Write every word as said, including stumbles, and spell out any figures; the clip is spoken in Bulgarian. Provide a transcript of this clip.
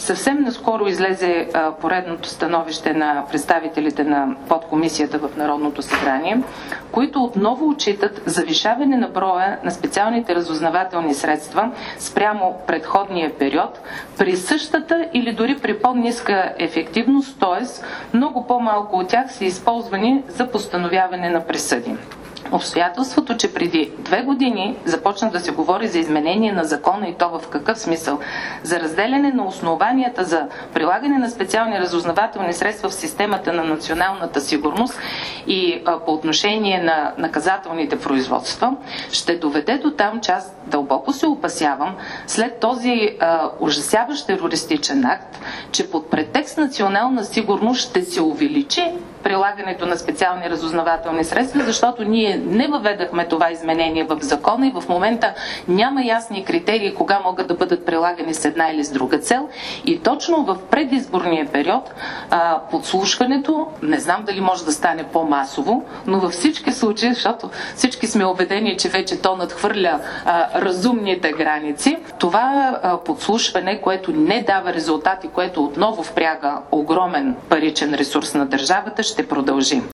Съвсем наскоро излезе а, поредното становище на представителите на подкомисията в Народното събрание, които отново отчитат завишаване на броя на специалните разузнавателни средства спрямо предходния период при същата или дори при по-ниска ефективност, т.е. много по-малко от тях са използвани за постановяване на присъди. Обстоятелството, че преди две години започна да се говори за изменение на закона, и то в какъв смисъл? За разделяне на основанията за прилагане на специални разузнавателни средства в системата на националната сигурност и а, по отношение на наказателните производства, ще доведе до там, че аз дълбоко се опасявам, след този а, ужасяващ терористичен акт, че под претекст национална сигурност ще се увеличи прилагането на специални разузнавателни средства, защото ние не въведахме това изменение в закона и в момента няма ясни критерии кога могат да бъдат прилагани с една или с друга цел. И точно в предизборния период а, подслушването, не знам дали може да стане по-масово, но във всички случаи, защото всички сме убедени, че вече то надхвърля а, разумните граници, това а, подслушване, което не дава резултати, което отново впряга огромен паричен ресурс на държавата, ще продължи.